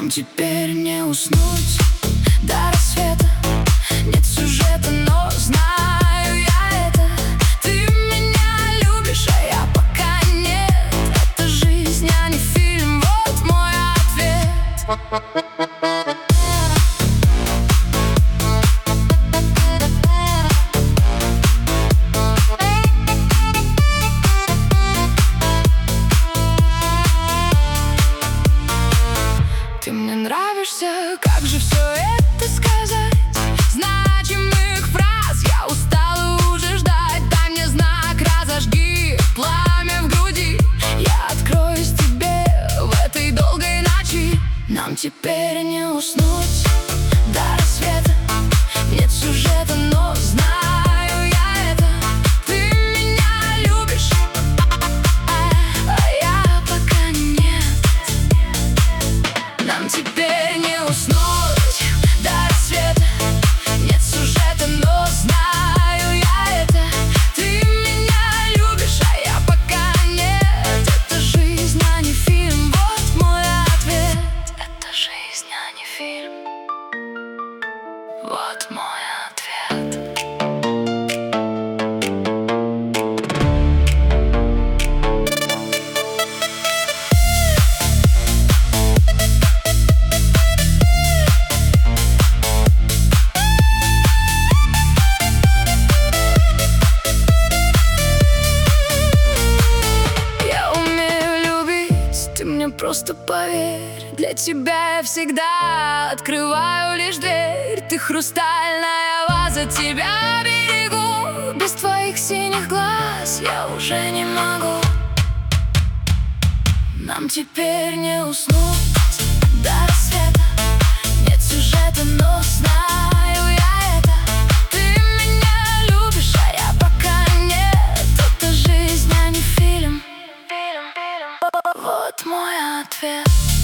Нам теперь не уснуть до рассвета. Нет сюжета, но знаю я это. Ты меня любишь, а я пока нет. Это жизнь, а не фильм, вот мой ответ. Ты мне нравишься, как же все это сказать? Значимых фраз я устала уже ждать. Дай мне знак, разожги пламя в груди. Я откроюсь тебе в этой долгой ночи. Нам теперь не уснуть до рассвета. Нет сюжета, но знаю я это. Ты меня любишь, а я пока нет. Нам теперь не уснуть до рассвета. Нет сюжета, но знаю я это. Ты меня любишь, а я пока нет. Это жизнь, а не фильм, вот мой ответ. Это жизнь, а не фильм, вот мой ответ. Просто поверь, для тебя я всегда открываю лишь дверь. Ты хрустальная ваза, тебя берегу. Без твоих синих глаз я уже не могу. Нам теперь не уснуть до рассвета. Нет сюжета, но знаю я это. Ты меня любишь, а я пока нет. Это жизнь, а не фильм, вот мой ответ.